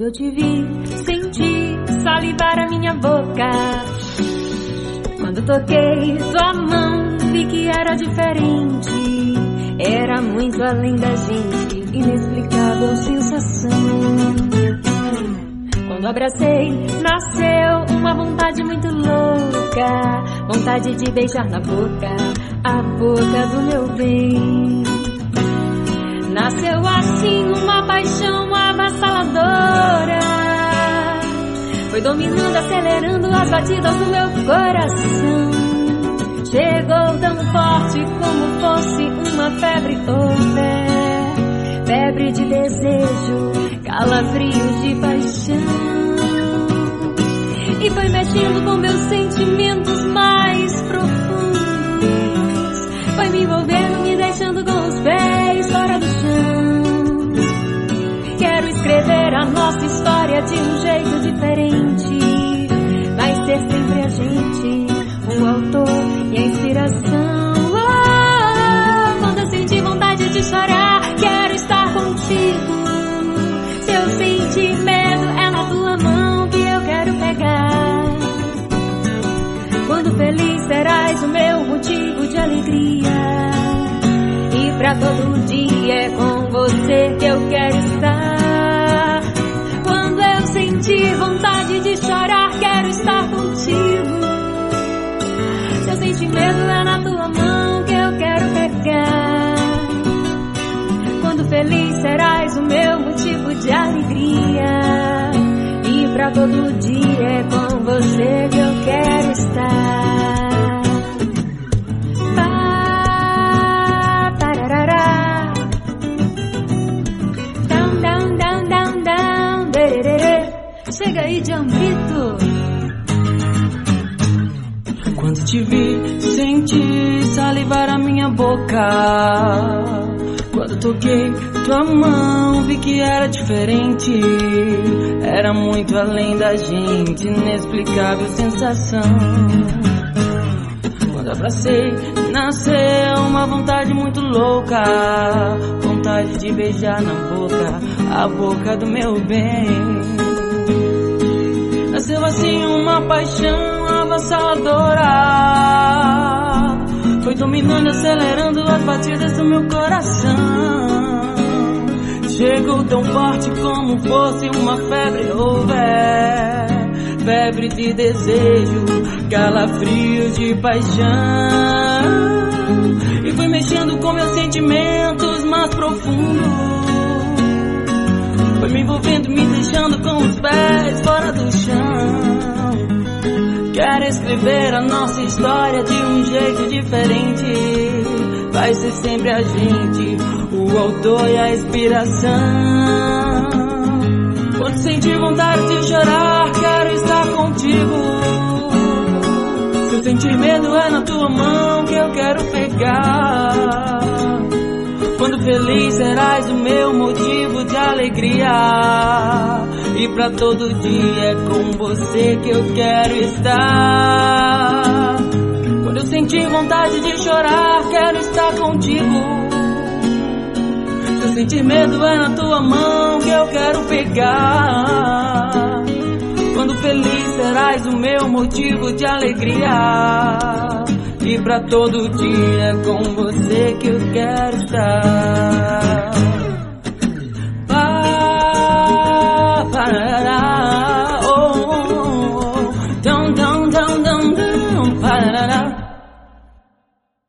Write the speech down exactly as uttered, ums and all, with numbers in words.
Quando eu te vi, senti salivar a minha boca. Quando toquei sua mão, vi que era diferente. Era muito além da gente, inexplicável sensação. Quando abracei, nasceu uma vontade muito louca. Vontade de beijar na boca, a boca do meu bem. Nasceu assim uma paixão avassaladora. Foi dominando, acelerando as batidas do meu coração. Chegou tão forte como fosse uma febre ou fé. Febre de desejo, calafrios de paixão. E foi mexendo com meus sentimentos mais profundos. Foi me envolvendo, me deixando com os pés fora do chão. Quero escrever a nossa história de um jeito diferente. Vai ser sempre a gente, o autor e a inspiração. Oh, quando eu senti vontade de chorar, quero estar contigo. Se eu sentir medo, é na tua mão que eu quero pegar. Quando feliz serás o meu motivo de alegria. E pra todo dia é com você que eu quero estar. Quando eu sentir vontade de chorar, quero estar contigo. Se eu sentir medo, é na tua mão que eu quero pegar. Quando feliz serás o meu motivo de alegria. E pra todo dia é com você que eu quero estar. Pá, pararará. Down, down, down, down, down, dererê. Chega aí, Jambito. Quando te vi, senti salivar a minha boca. Quando toquei tua mão, vi que era diferente. Era muito além da gente, inexplicável sensação. Quando abracei, nasceu uma vontade muito louca. Vontade de beijar na boca, a boca do meu bem. Nasceu assim uma paixão avassaladora. Foi dominando, acelerando as batidas do meu coração. Chegou tão forte como fosse uma febre over. Febre de desejo, calafrios de paixão. E fui mexendo com meus sentimentos mais profundos. Foi me envolvendo, me deixando com os pés fora do chão. Quero escrever a nossa história de um jeito diferente. Vai ser sempre a gente, o autor e a inspiração. Quando sentir vontade de chorar, quero estar contigo. Se eu sentir medo, é na tua mão que eu quero pegar. Quando feliz serás o meu motivo de alegria. E pra todo dia é com você que eu quero estar. Quando eu sentir vontade de chorar, quero estar contigo. Se eu sentir medo, é na tua mão que eu quero pegar. Quando feliz serás o meu motivo de alegria. E pra todo dia é com você que eu quero estar.